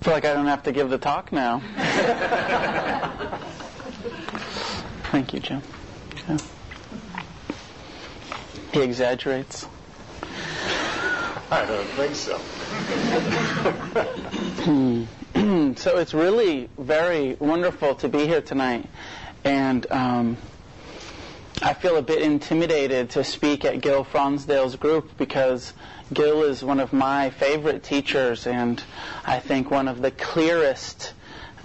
I feel like I don't have to give the talk now. Thank you, Jim. Yeah. He exaggerates. I don't think so. So it's really very wonderful to be here tonight. And I feel a bit intimidated to speak at Gil Fronsdale's group because Gil is one of my favorite teachers and I think one of the clearest,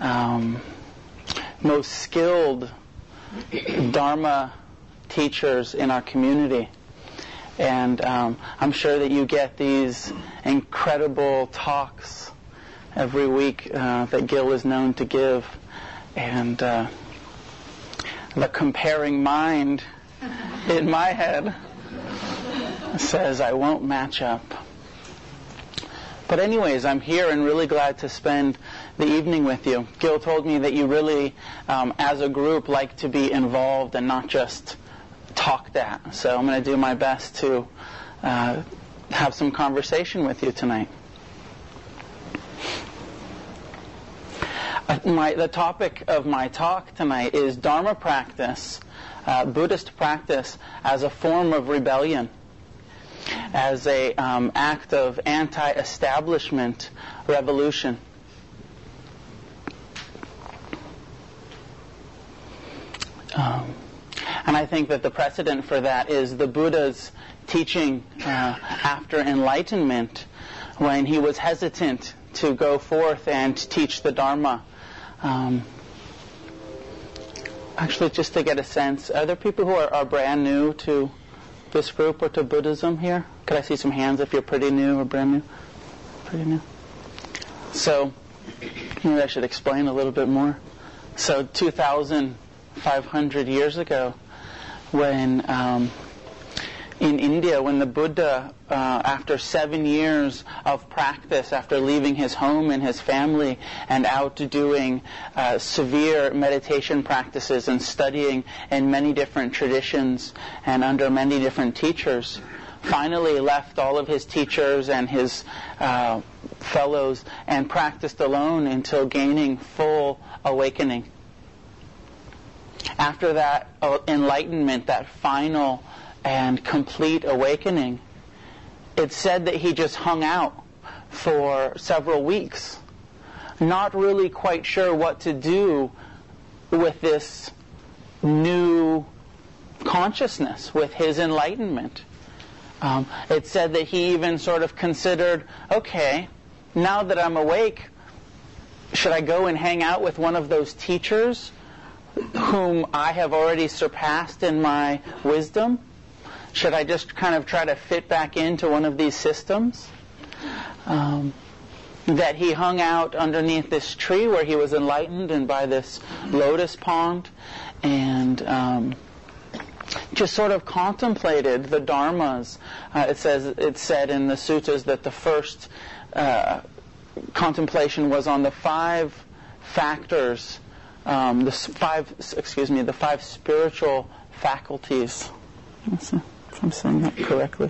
most skilled Dharma teachers in our community. And I'm sure that you get these incredible talks every week that Gil is known to give. And the comparing mind in my head says I won't match up. But anyways, I'm here and really glad to spend the evening with you. Gil told me that you really, as a group, like to be involved and not just talked at. So I'm going to do my best to have some conversation with you tonight. The topic of my talk tonight is Dharma practice, Buddhist practice as a form of rebellion, as a act of anti-establishment revolution. And I think that the precedent for that is the Buddha's teaching after enlightenment, when he was hesitant to go forth and teach the Dharma. Actually, just to get a sense, are there people who are brand new to this group or to Buddhism here? Could I see some hands if you're pretty new or brand new? Pretty new. So, maybe I should explain a little bit more. So, 2,500 years ago, when in India, when the Buddha, after 7 years of practice, after leaving his home and his family and out doing severe meditation practices and studying in many different traditions and under many different teachers, finally left all of his teachers and his fellows and practiced alone until gaining full awakening. After that enlightenment, that final and complete awakening, it's said that he just hung out for several weeks, not really quite sure what to do with this new consciousness, with his enlightenment. It's said that he even sort of considered, okay, now that I'm awake, should I go and hang out with one of those teachers whom I have already surpassed in my wisdom? Should I just kind of try to fit back into one of these systems? That he hung out underneath this tree where he was enlightened and by this lotus pond and just sort of contemplated the dharmas. It's said in the suttas that the first contemplation was on the five factors, the five spiritual faculties. Let's see if I'm saying that correctly.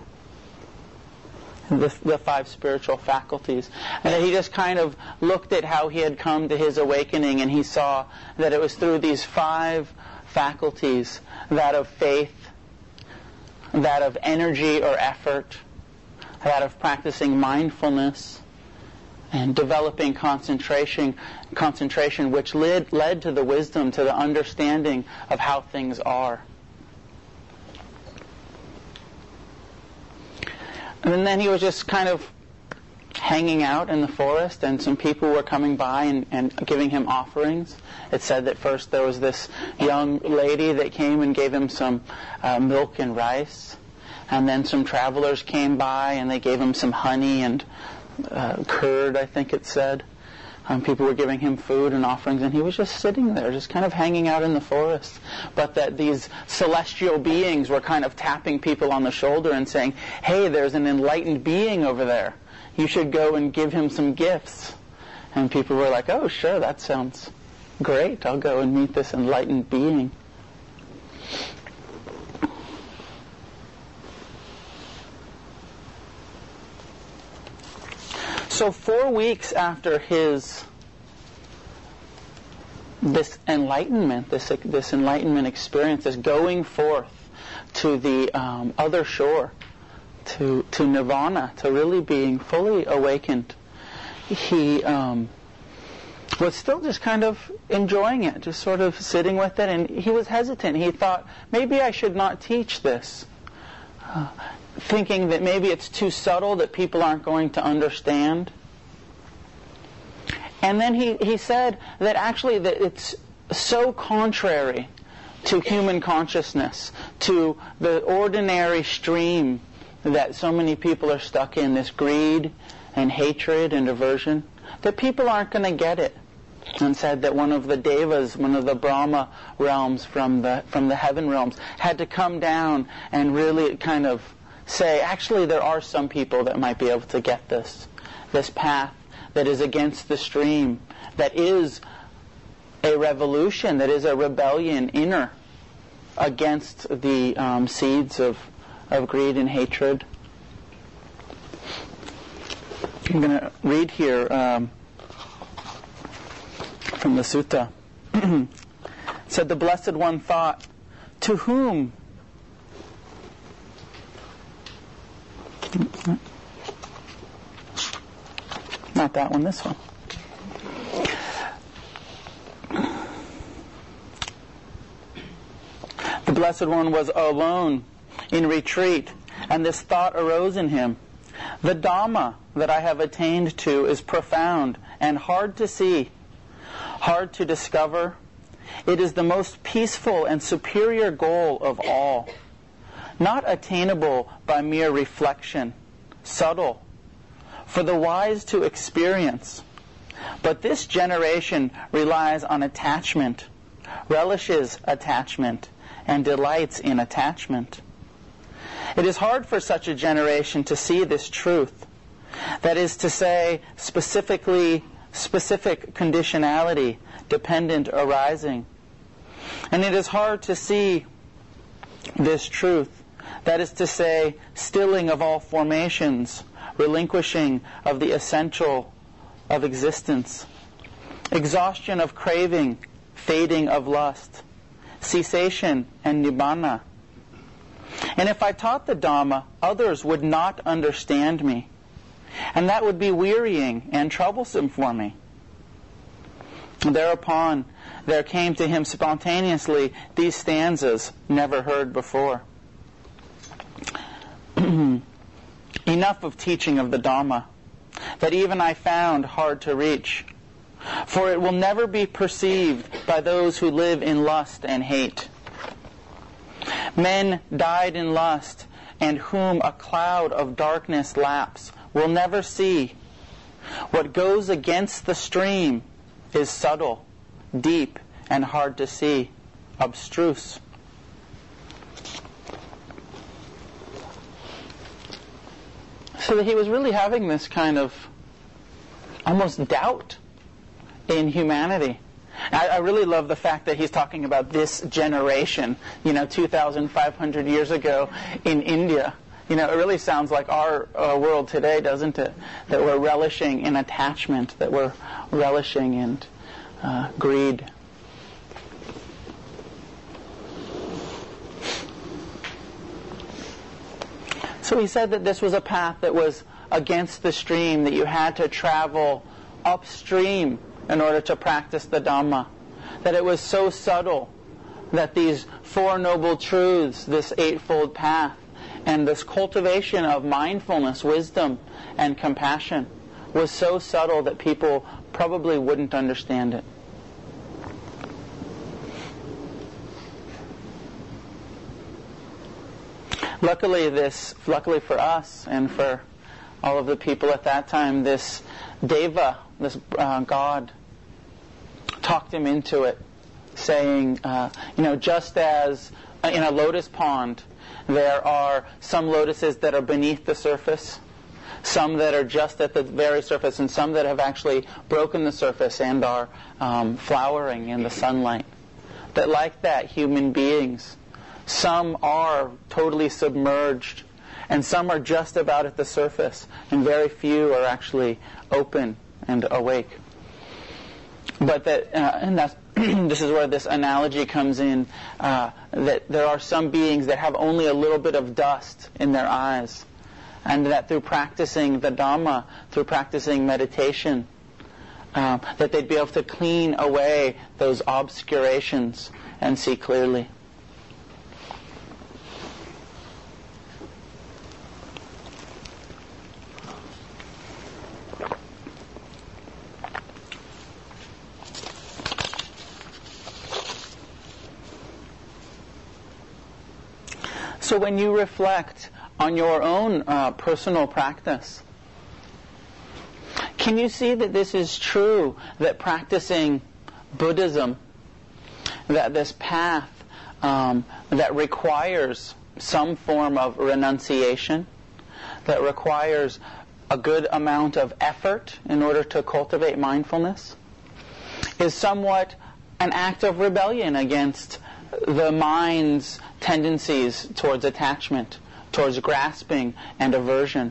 The five spiritual faculties. And he just kind of looked at how he had come to his awakening, and he saw that it was through these five faculties, that of faith, that of energy or effort, that of practicing mindfulness, and developing concentration, which led to the wisdom, to the understanding of how things are. And then he was just kind of hanging out in the forest, and some people were coming by and giving him offerings. It said that first there was this young lady that came and gave him some milk and rice, and then some travelers came by and they gave him some honey and curd, I think it said. People were giving him food and offerings, and he was just sitting there, just kind of hanging out in the forest. But that these celestial beings were kind of tapping people on the shoulder and saying, hey, there's an enlightened being over there. You should go and give him some gifts. And people were like, oh, sure, that sounds great. I'll go and meet this enlightened being. So 4 weeks after this enlightenment experience, this going forth to the other shore, to nirvana, to really being fully awakened, he was still just kind of enjoying it, just sort of sitting with it, and he was hesitant. He thought, maybe I should not teach this, thinking that maybe it's too subtle, that people aren't going to understand. And then he said that actually that it's so contrary to human consciousness, to the ordinary stream that so many people are stuck in, this greed and hatred and aversion, that people aren't going to get it. And said that one of the devas, one of the Brahma realms from the heaven realms, had to come down and really kind of say, actually there are some people that might be able to get this path that is against the stream, that is a revolution, that is a rebellion inner against the seeds of greed and hatred. I'm going to read here from the sutta. It said, the Blessed One thought, to whom? Not that one, this one. The Blessed One was alone, in retreat, and this thought arose in him. The Dhamma that I have attained to is profound and hard to see, hard to discover. It is the most peaceful and superior goal of all, not attainable by mere reflection, subtle, for the wise to experience. But this generation relies on attachment, relishes attachment, and delights in attachment. It is hard for such a generation to see this truth, that is to say, specific conditionality, dependent arising. And it is hard to see this truth, that is to say, stilling of all formations, relinquishing of the essential of existence, exhaustion of craving, fading of lust, cessation and nibbana. And if I taught the Dhamma, others would not understand me, and that would be wearying and troublesome for me. Thereupon there came to him spontaneously these stanzas never heard before. Enough of teaching of the Dhamma, that even I found hard to reach, for it will never be perceived by those who live in lust and hate. Men died in lust, and whom a cloud of darkness laps will never see. What goes against the stream is subtle, deep, and hard to see, abstruse. So that he was really having this kind of almost doubt in humanity. I really love the fact that he's talking about this generation, 2,500 years ago in India. It really sounds like our world today, doesn't it? That we're relishing in attachment, that we're relishing in greed. So he said that this was a path that was against the stream, that you had to travel upstream in order to practice the Dhamma. That it was so subtle that these Four Noble Truths, this Eightfold Path, and this cultivation of mindfulness, wisdom, and compassion was so subtle that people probably wouldn't understand it. Luckily for us and for all of the people at that time, this Deva, this God, talked him into it, saying, just as in a lotus pond, there are some lotuses that are beneath the surface, some that are just at the very surface, and some that have actually broken the surface and are flowering in the sunlight. That like that, human beings, some are totally submerged And some are just about at the surface, and very few are actually open and awake. But this is where this analogy comes in, that there are some beings that have only a little bit of dust in their eyes, and that through practicing the Dhamma, through practicing meditation, that they'd be able to clean away those obscurations and see clearly. So when you reflect on your own personal practice, can you see that this is true, that practicing Buddhism, that this path that requires some form of renunciation, that requires a good amount of effort in order to cultivate mindfulness, is somewhat an act of rebellion against the mind's tendencies towards attachment, towards grasping and aversion,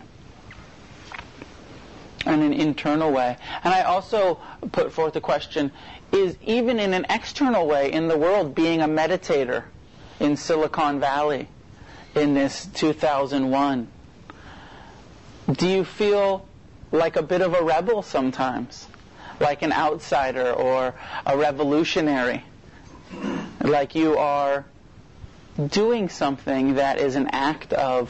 in an internal way. And I also put forth the question, is even in an external way in the world, being a meditator in Silicon Valley in this 2001, do you feel like a bit of a rebel sometimes? Like an outsider or a revolutionary? Like you are doing something that is an act of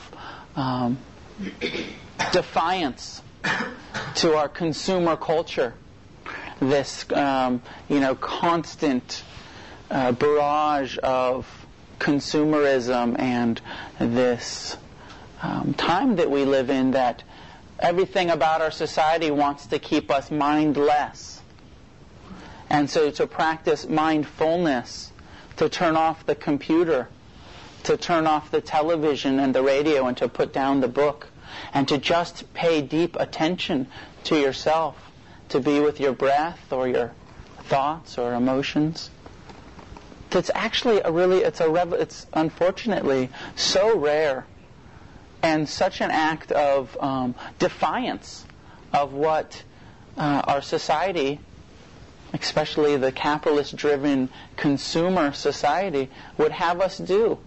defiance to our consumer culture, this constant barrage of consumerism, and this time that we live in, that everything about our society wants to keep us mindless. And so to practice mindfulness, to turn off the computer, to turn off the television and the radio, and to put down the book, and to just pay deep attention to yourself, to be with your breath or your thoughts or emotions. It's actually it's unfortunately so rare, and such an act of defiance of what our society, especially the capitalist-driven consumer society, would have us do.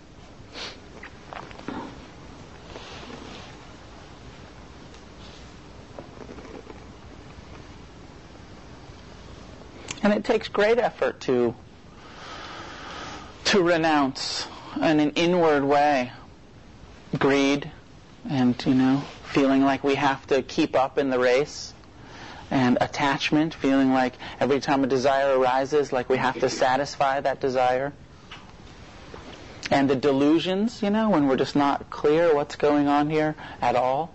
And it takes great effort to renounce in an inward way greed and, feeling like we have to keep up in the race, and attachment, feeling like every time a desire arises, like we have to satisfy that desire. And the delusions, when we're just not clear what's going on here at all.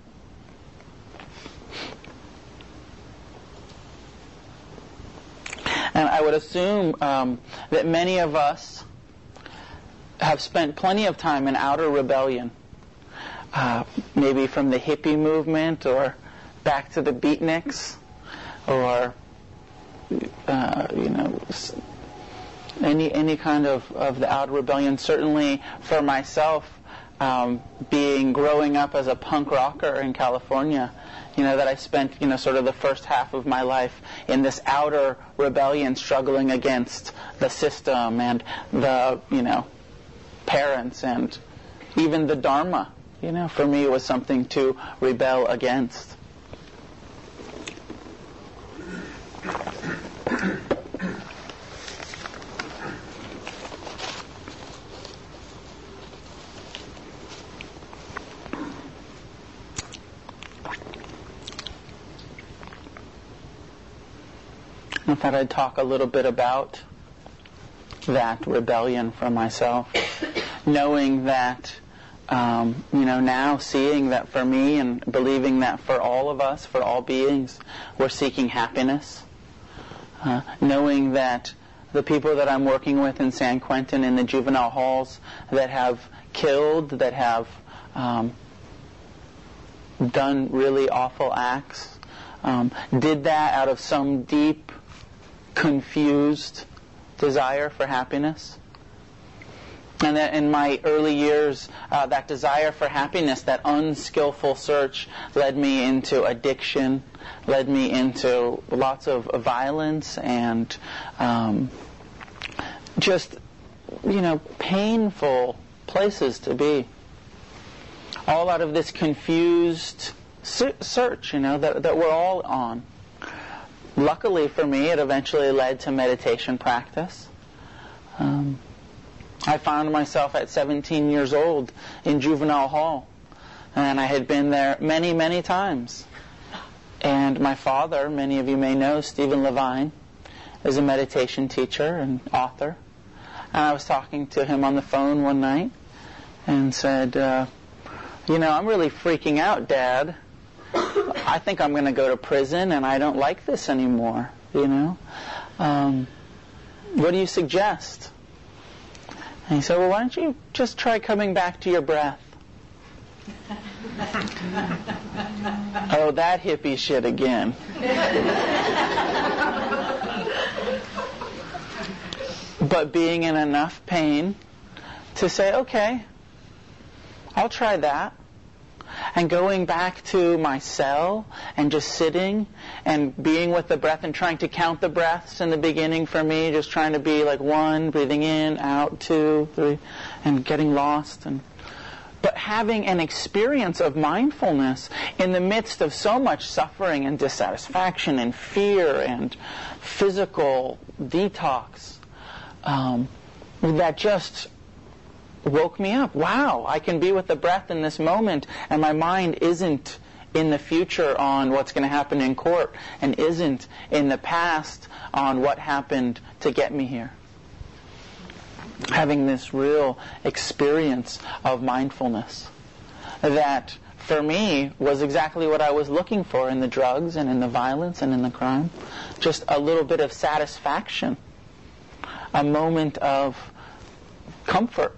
And I would assume that many of us have spent plenty of time in outer rebellion, maybe from the hippie movement or back to the beatniks, or any kind of the outer rebellion. Certainly for myself, growing up as a punk rocker in California, that I spent sort of the first half of my life in this outer rebellion, struggling against the system and the parents and even the Dharma. For me it was something to rebel against. I thought I'd talk a little bit about that rebellion for myself, knowing that, now seeing that for me and believing that for all of us, for all beings, we're seeking happiness, knowing that the people that I'm working with in San Quentin in the juvenile halls that have killed, that have done really awful acts, did that out of some deep, confused desire for happiness. And that in my early years, that desire for happiness, that unskillful search, led me into addiction, led me into lots of violence and just, painful places to be. All out of this confused search, that we're all on. Luckily for me, it eventually led to meditation practice. I found myself at 17 years old in juvenile hall, and I had been there many, many times. And my father, many of you may know, Stephen Levine, is a meditation teacher and author. And I was talking to him on the phone one night and said, I'm really freaking out, Dad. I think I'm going to go to prison, and I don't like this anymore, What do you suggest? And he said, well, why don't you just try coming back to your breath? Oh, that hippie shit again. But being in enough pain to say, okay, I'll try that. And going back to my cell and just sitting and being with the breath and trying to count the breaths in the beginning for me, just trying to be like 1, breathing in, out, 2, 3, and getting lost. But having an experience of mindfulness in the midst of so much suffering and dissatisfaction and fear and physical detox, that just woke me up. Wow, I can be with the breath in this moment, and my mind isn't in the future on what's going to happen in court, and isn't in the past on what happened to get me here. Having this real experience of mindfulness that, for me, was exactly what I was looking for in the drugs and in the violence and in the crime. Just a little bit of satisfaction, a moment of comfort.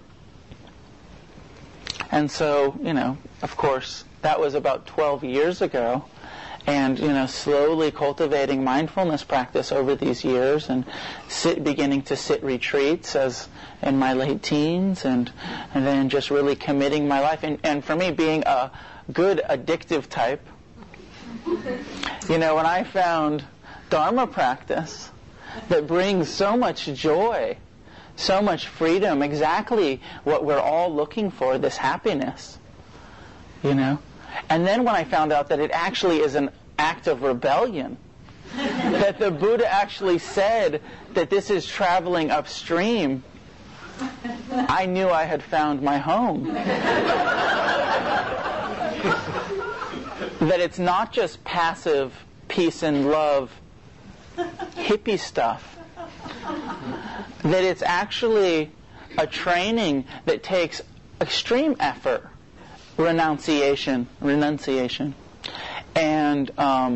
And so, of course, that was about 12 years ago. And, slowly cultivating mindfulness practice over these years and beginning to sit retreats as in my late teens and then just really committing my life. And for me, being a good addictive type, when I found Dharma practice that brings so much joy, so much freedom, exactly what we're all looking for, this happiness, And then when I found out that it actually is an act of rebellion, that the Buddha actually said that this is traveling upstream, I knew I had found my home. That it's not just passive peace and love, hippie stuff. That it's actually a training that takes extreme effort, renunciation, and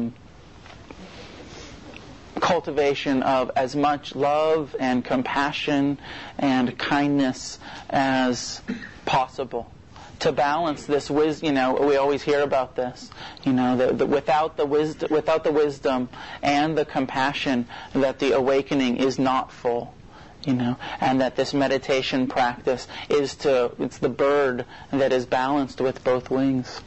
cultivation of as much love and compassion and kindness as possible. To balance this wisdom, we always hear about this, without the wisdom and the compassion, that the awakening is not full. And that this meditation practice it's the bird that is balanced with both wings.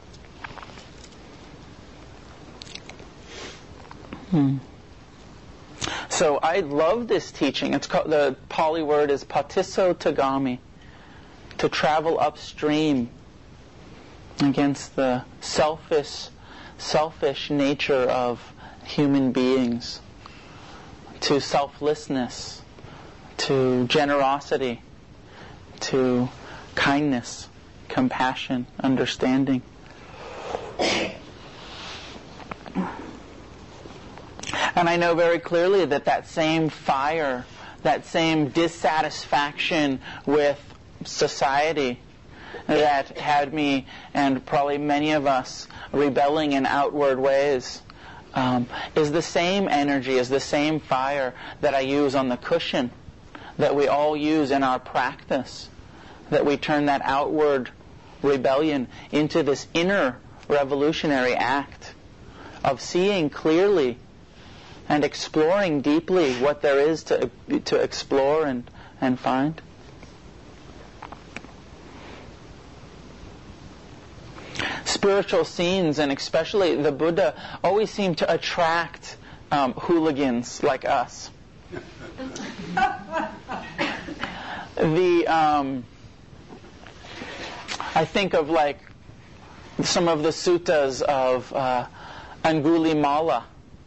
So I love this teaching. It's called, the Pali word is patisso tagami, to travel upstream against the selfish nature of human beings, to selflessness, to generosity, to kindness, compassion, understanding. And I know very clearly that same fire, that same dissatisfaction with society that had me, and probably many of us, rebelling in outward ways, is the same energy, is the same fire that I use on the cushion, that we all use in our practice, that we turn that outward rebellion into this inner revolutionary act of seeing clearly and exploring deeply what there is to explore and find. spiritual scenes, and especially the Buddha, always seem to attract hooligans like us. I think of like some of the suttas of Angulimala,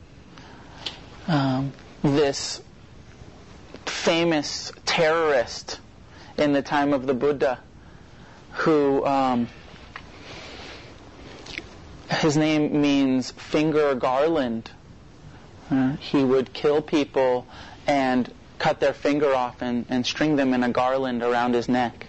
this famous terrorist in the time of the Buddha, who his name means finger garland. He would kill people and cut their finger off and string them in a garland around his neck.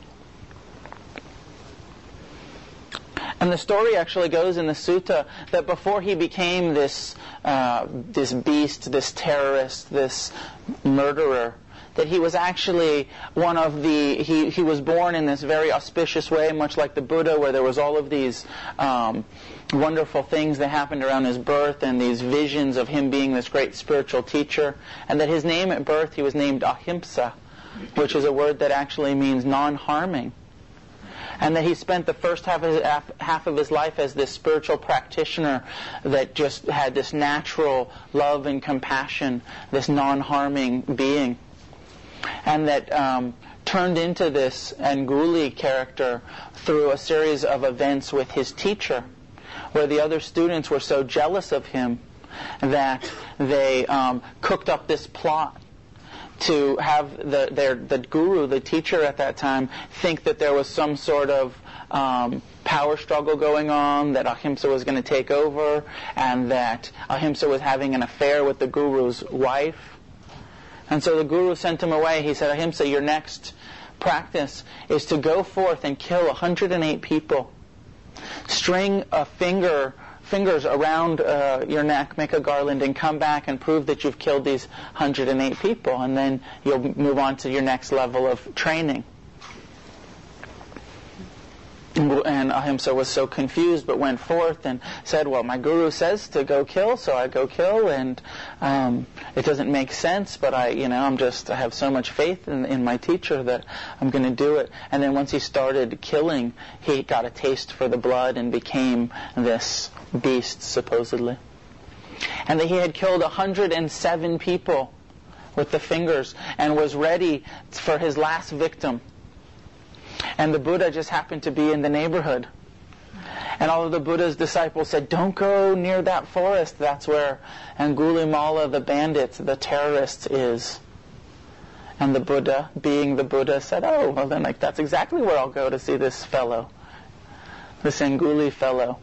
And the story actually goes in the sutta that before he became this beast, this terrorist, this murderer, that he was actually one of the... He was born in this very auspicious way, much like the Buddha, where there was all of these wonderful things that happened around his birth and these visions of him being this great spiritual teacher. And that his name at birth, he was named Ahimsa, which is a word that actually means non-harming. And that he spent the first half of his life as this spiritual practitioner that just had this natural love and compassion, this non-harming being. And that turned into this Anguli character through a series of events with his teacher, where the other students were so jealous of him that they cooked up this plot to have the guru, the teacher at that time, think that there was some sort of power struggle going on, that Ahimsa was going to take over, and that Ahimsa was having an affair with the guru's wife. And so the guru sent him away. He said, Ahimsa, your next practice is to go forth and kill 108 people. String fingers around your neck, make a garland, and come back and prove that you've killed these 108 people, and then you'll move on to your next level of training. And Ahimsa was so confused, but went forth and said, well, my guru says to go kill, so I go kill, and it doesn't make sense, but I have so much faith in my teacher that I'm going to do it. And then once he started killing, he got a taste for the blood and became this beast, supposedly. And that he had killed 107 people with the fingers and was ready for his last victim. And the Buddha just happened to be in the neighborhood. And all of the Buddha's disciples said, don't go near that forest. That's where Angulimala, the bandit, the terrorist, is. And the Buddha, being the Buddha, said, oh, well then that's exactly where I'll go to see this fellow, this Anguli fellow.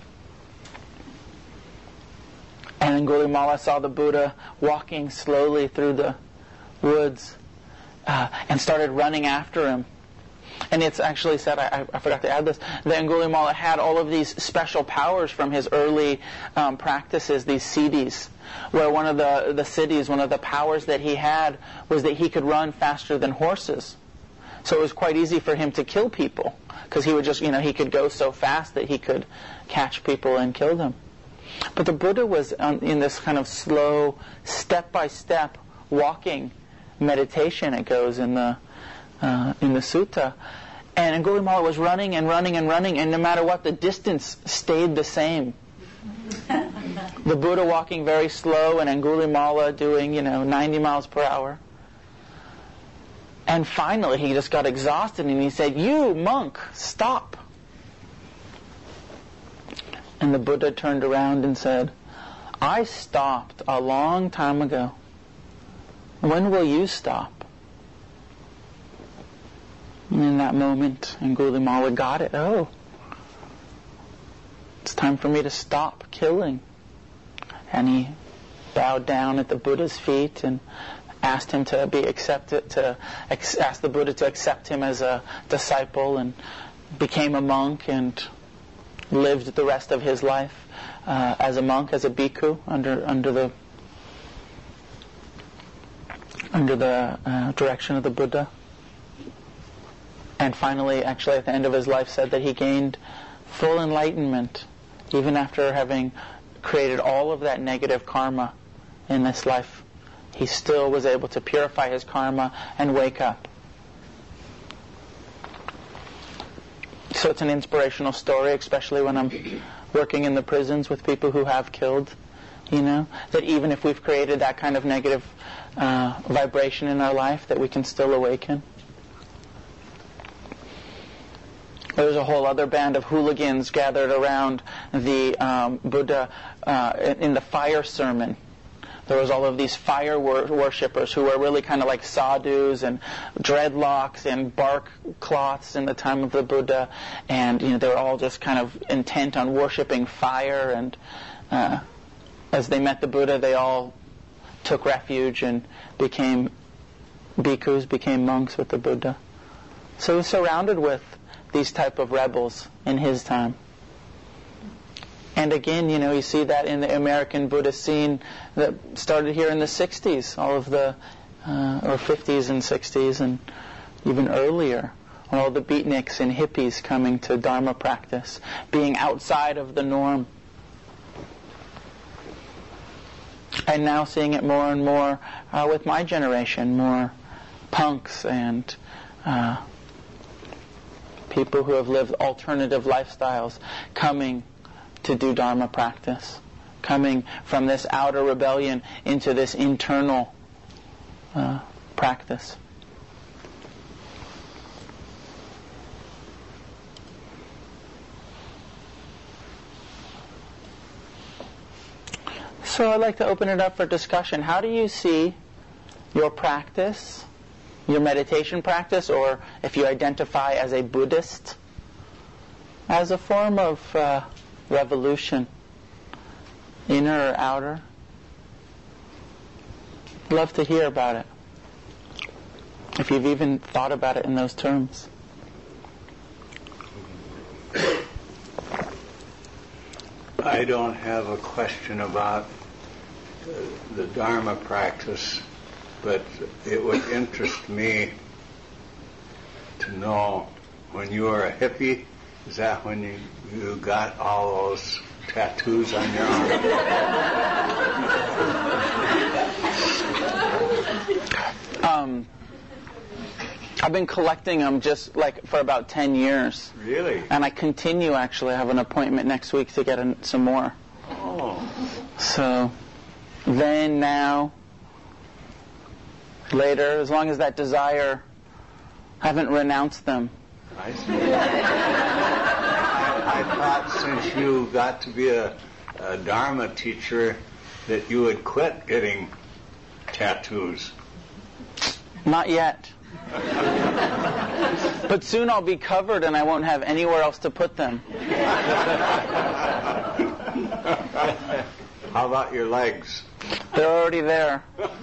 And Angulimala saw the Buddha walking slowly through the woods and started running after him. And it's actually said, I forgot to add this, that Angulimala had all of these special powers from his early practices, these siddhis, where one of the siddhis, one of the powers that he had was that he could run faster than horses. So it was quite easy for him to kill people, because he would just, he could go so fast that he could catch people and kill them. But the Buddha was in this kind of slow, step-by-step walking meditation, it goes in the sutta. And Angulimala was running and running and running, and no matter what, the distance stayed the same. The Buddha walking very slow and Angulimala doing, 90 miles per hour. And finally he just got exhausted and he said, you monk, stop. And the Buddha turned around and said, I stopped a long time ago. When will you stop? And in that moment, Angulimala got it. Oh, it's time for me to stop killing. And he bowed down at the Buddha's feet and asked him to be accepted, asked the Buddha to accept him as a disciple, and became a monk and lived the rest of his life as a monk, as a bhikkhu, under the direction of the Buddha. And finally, actually at the end of his life, said that he gained full enlightenment, even after having created all of that negative karma in this life. He still was able to purify his karma and wake up. So it's an inspirational story, especially when I'm working in the prisons with people who have killed, that even if we've created that kind of negative vibration in our life, that we can still awaken. There's a whole other band of hooligans gathered around the Buddha in the fire sermon. There was all of these fire worshippers who were really kind of like sadhus and dreadlocks and bark cloths in the time of the Buddha, and they were all just kind of intent on worshiping fire. And as they met the Buddha, they all took refuge and became bhikkhus, became monks with the Buddha. So he was surrounded with these type of rebels in his time. And again, you see that in the American Buddhist scene that started here in the 60s, all of the, or 50s and 60s and even earlier. All the beatniks and hippies coming to Dharma practice, being outside of the norm. And now seeing it more and more with my generation, more punks and people who have lived alternative lifestyles coming to do Dharma practice, coming from this outer rebellion into this internal practice. So I'd like to open it up for discussion. How do you see your practice, your meditation practice, or if you identify as a Buddhist, as a form of revolution, inner or outer? I'd love to hear about it, if you've even thought about it in those terms. I don't have a question about the Dharma practice, but it would interest me to know, when you were a hippie, is that when you got all those tattoos on your arm? I've been collecting them just like for about 10 years. Really? And I continue, actually. I have an appointment next week to get some more. Oh. So, then, now, later, as long as that desire, I haven't renounced them. I see. I thought since you got to be a Dharma teacher that you would quit getting tattoos. Not yet. But soon I'll be covered and I won't have anywhere else to put them. How about your legs? They're already there.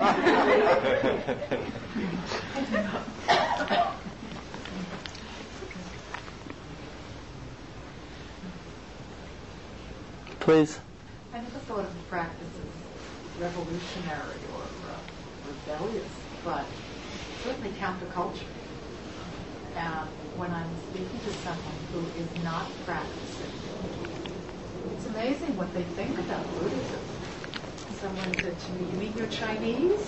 Please. I never thought of the practice as revolutionary or rebellious, but certainly counterculture. And when I'm speaking to someone who is not practicing, it's amazing what they think about Buddhism. Someone said to me, "You eat your Chinese?"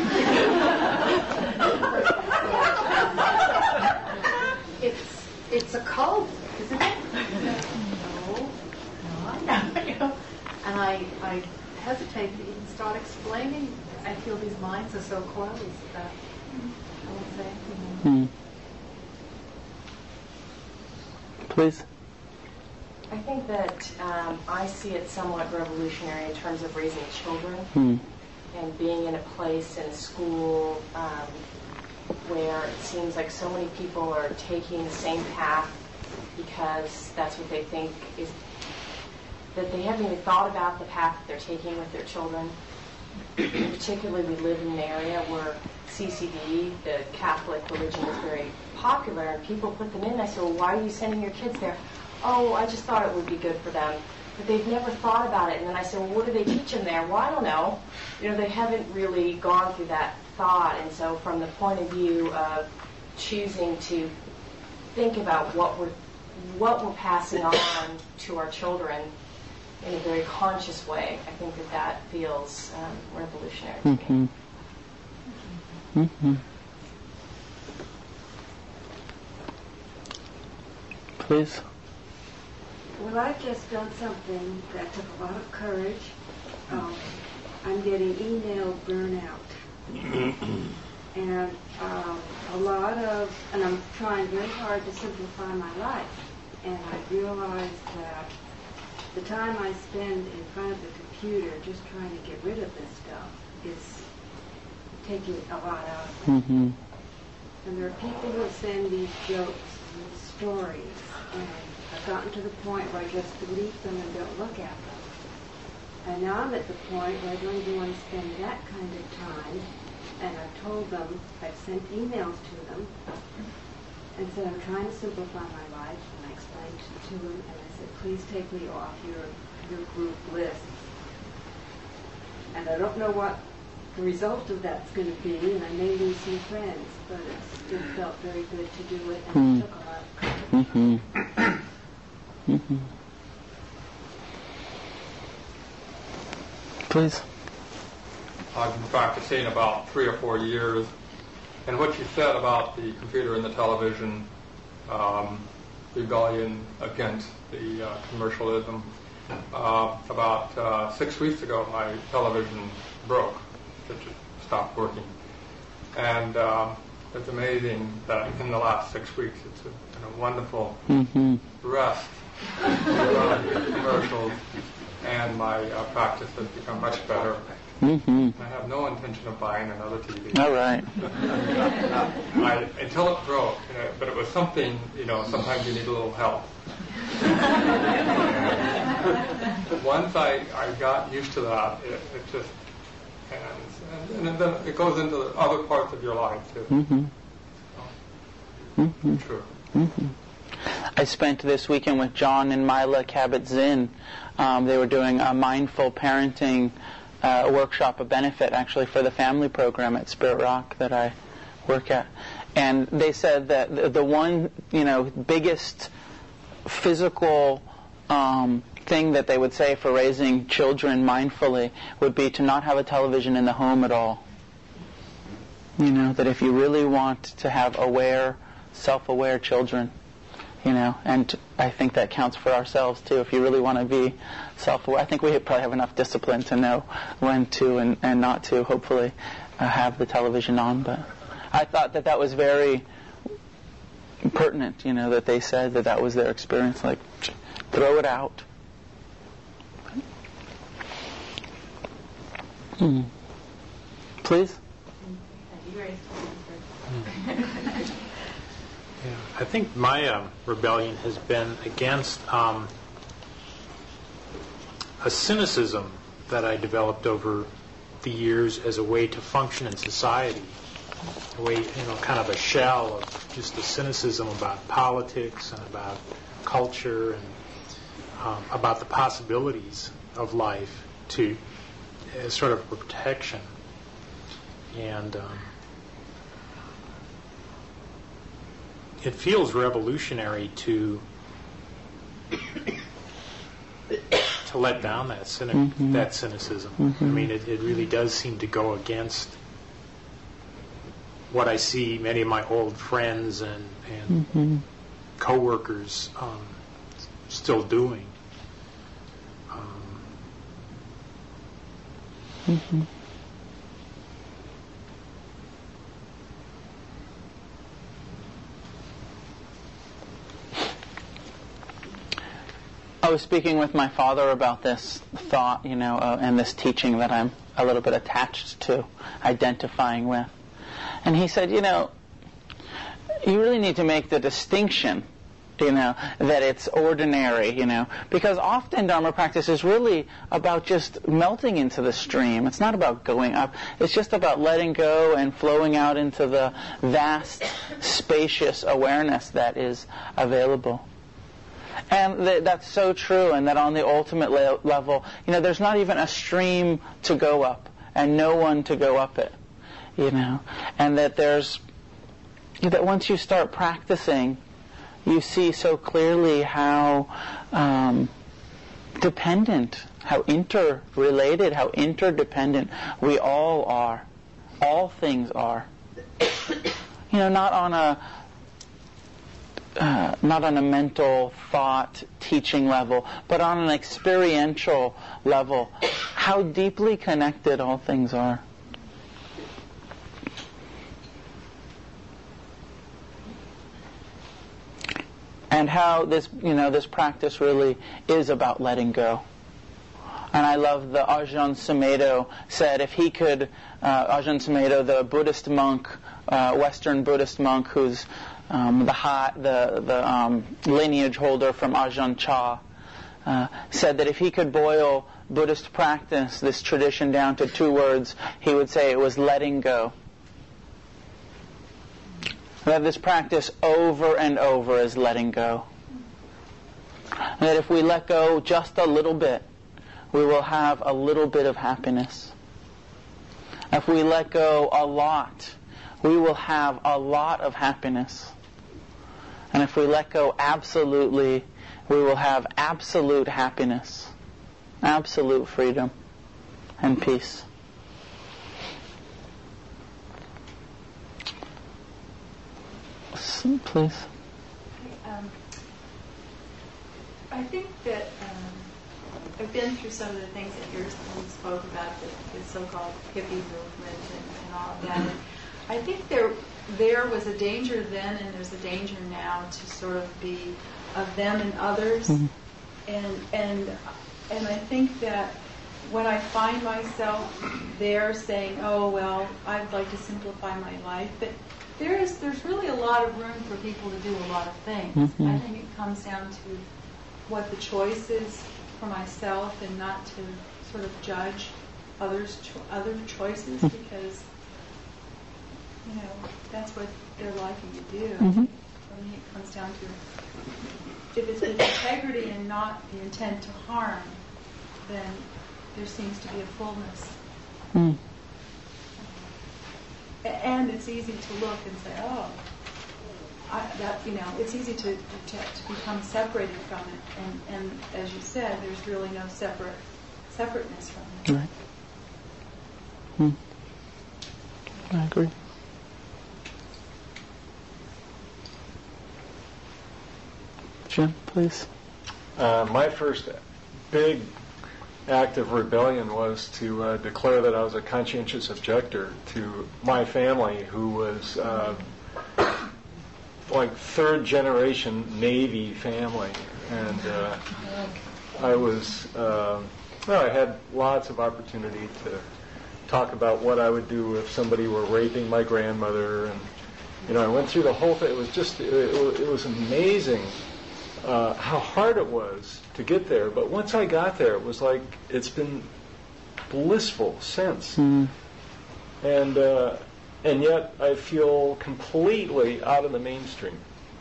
It's a cult, isn't it? No. And I hesitate to even start explaining. I feel these minds are so closed that I won't say anything more. Please. I think that I see it somewhat revolutionary in terms of raising children and being in a place, in a school, where it seems like so many people are taking the same path because that's what they think is, that they haven't even thought about the path that they're taking with their children. Particularly, we live in an area where CCD, the Catholic religion, is very popular, and people put them in. I said, well, why are you sending your kids there? Oh, I just thought it would be good for them. But they've never thought about it. And then I said, well, what do they teach them there? Well, I don't know. They haven't really gone through that thought. And so from the point of view of choosing to think about what we're passing on to our children in a very conscious way, I think that feels revolutionary to me. Please. Well, I've just done something that took a lot of courage. I'm getting email burnout. And I'm trying very hard to simplify my life. And I realized that the time I spend in front of the computer just trying to get rid of this stuff is taking a lot out of me. Mm-hmm. And there are people who send these jokes and these stories, and I've gotten to the point where I just delete them and don't look at them. And now I'm at the point where I don't even want to spend that kind of time. And I've told them, I've sent emails to them, and said I'm trying to simplify my life. And I explained to them, and I said, please take me off your group list. And I don't know what the result of that's going to be, and I may lose some friends, but it felt very good to do it, and it took a lot of courage. Mm-hmm. Mm-hmm. Please. I've been practicing about 3 or 4 years, and what you said about the computer and the television, rebellion against the commercialism, about 6 weeks ago my television broke. It just stopped working. And it's amazing that in the last 6 weeks it's been a wonderful rest from commercials, and my practice has become much better. Mm-hmm. I have no intention of buying another TV. All right. Until it broke, but it was something, sometimes you need a little help. Once I got used to that, it just, and then it goes into other parts of your life too. Mm-hmm. So, Mm-hmm. true. Mm-hmm. I spent this weekend with John and Mila Kabat-Zinn. They were doing a mindful parenting workshop, a benefit actually for the family program at Spirit Rock that I work at. And they said that the one, biggest physical thing that they would say for raising children mindfully would be to not have a television in the home at all. That if you really want to have aware, self-aware children, and I think that counts for ourselves too. If you really want to be self-aware, I think we probably have enough discipline to know when to and not to, hopefully, have the television on. But I thought that was very pertinent, that they said that was their experience, like, throw it out. Please? Yeah, I think my rebellion has been against a cynicism that I developed over the years as a way to function in society. A way, kind of a shell of just a cynicism about politics and about culture and about the possibilities of life as sort of protection. And it feels revolutionary to let down that cynicism. Mm-hmm. I mean, it really does seem to go against what I see many of my old friends and co-workers still doing. I was speaking with my father about this thought, and this teaching that I'm a little bit attached to, identifying with. And he said, you really need to make the distinction, that it's ordinary, because often Dharma practice is really about just melting into the stream. It's not about going up. It's just about letting go and flowing out into the vast, spacious awareness that is available. And that's so true, and that on the ultimate level, there's not even a stream to go up, and no one to go up it, and that that once you start practicing, you see so clearly how dependent, how interrelated, how interdependent we all are. All things are. Not on a not on a mental thought teaching level, but on an experiential level, how deeply connected all things are. And how this practice really is about letting go. And I love the Ajahn Sumedho said if he could, Ajahn Sumedho, the Buddhist monk, Western Buddhist monk who's the lineage holder from Ajahn Chah, said that if he could boil Buddhist practice, this tradition, down to 2 words, he would say it was letting go. That this practice over and over is letting go. And that if we let go just a little bit, we will have a little bit of happiness. If we let go a lot, we will have a lot of happiness. And if we let go absolutely, we will have absolute happiness, absolute freedom and peace. Please. I think that I've been through some of the things that you spoke about, the so-called hippie movement and all of that. And I think there was a danger then, and there's a danger now to sort of be of them and others. And I think that when I find myself there saying, "Oh well, I'd like to simplify my life," but there's really a lot of room for people to do a lot of things. I think it comes down to what the choice is for myself, and not to sort of judge other choices, because that's what they're liking to do. For me, it comes down to if it's with integrity and not the intent to harm, then there seems to be a fullness. And it's easy to look and say, "Oh, it's easy to become separated from it." And as you said, there's really no separateness from it. Right. I agree. Jim, please. My first big act of rebellion was to declare that I was a conscientious objector to my family, who was like 3rd generation Navy family, and I had lots of opportunity to talk about what I would do if somebody were raping my grandmother, and I went through the whole thing. It was just it was amazing how hard it was to get there. But once I got there, it was like it's been blissful since. And yet I feel completely out of the mainstream.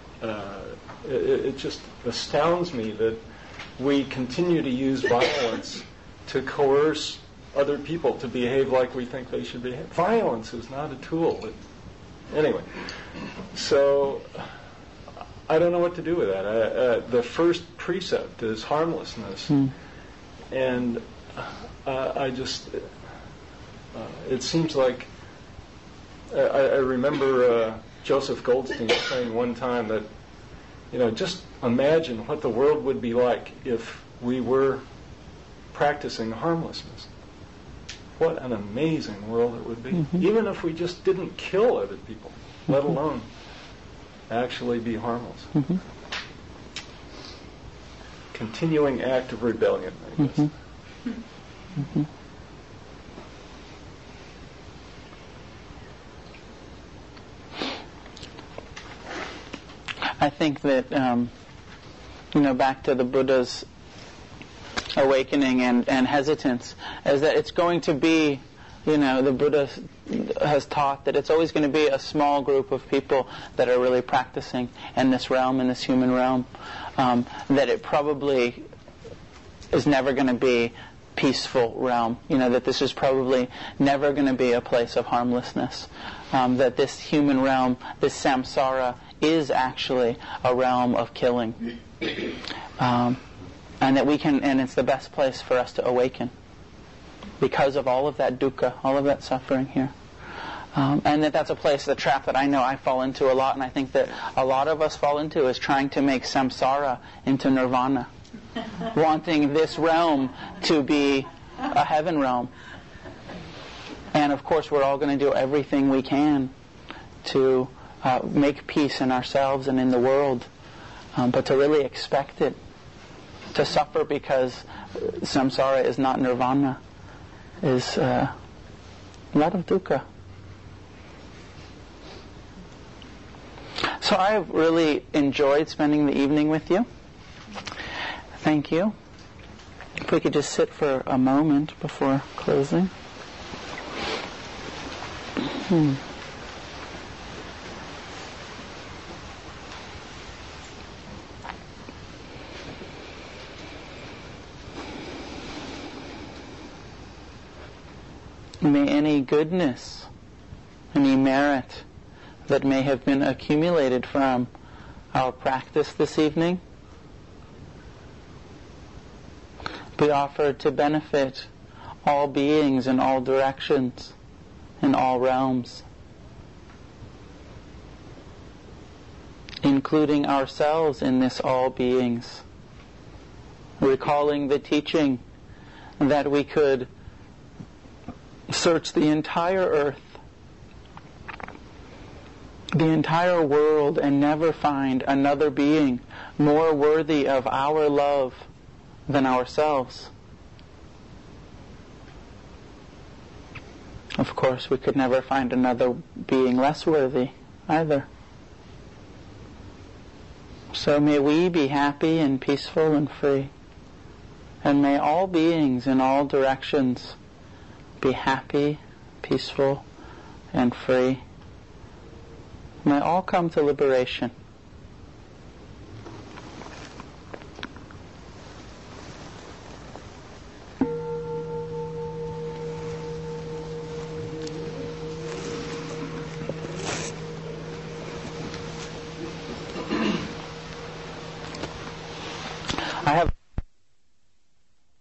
It just astounds me that we continue to use violence to coerce other people to behave like we think they should behave. Violence is not a tool. Anyway, so I don't know what to do with that. The first precept is harmlessness. And I just, it seems like, I remember Joseph Goldstein saying one time that, just imagine what the world would be like if we were practicing harmlessness. What an amazing world it would be. Even if we just didn't kill other people, let alone actually be harmless. Continuing act of rebellion, I guess. I think that, back to the Buddha's awakening and hesitance, is that it's going to be, the Buddha has taught that it's always going to be a small group of people that are really practicing in this realm, in this human realm, that it probably is never going to be peaceful realm, that this is probably never going to be a place of harmlessness, that this human realm, this samsara, is actually a realm of killing, and that and it's the best place for us to awaken because of all of that dukkha, all of that suffering here. And that's a place, the trap that I know I fall into a lot, and I think that a lot of us fall into, is trying to make samsara into nirvana. Wanting this realm to be a heaven realm. And of course we're all going to do everything we can to make peace in ourselves and in the world. But to really expect it, to suffer because samsara is not nirvana, is a lot of dukkha. So I've really enjoyed spending the evening with you. Thank you. If we could just sit for a moment before closing. May any goodness, any merit that may have been accumulated from our practice this evening be offered to benefit all beings in all directions, in all realms, including ourselves in this all beings, recalling the teaching that we could search the entire earth, the entire world, and never find another being more worthy of our love than ourselves. Of course, we could never find another being less worthy either. So may we be happy and peaceful and free. And may all beings in all directions be happy, peaceful, and free. May all come to liberation. I have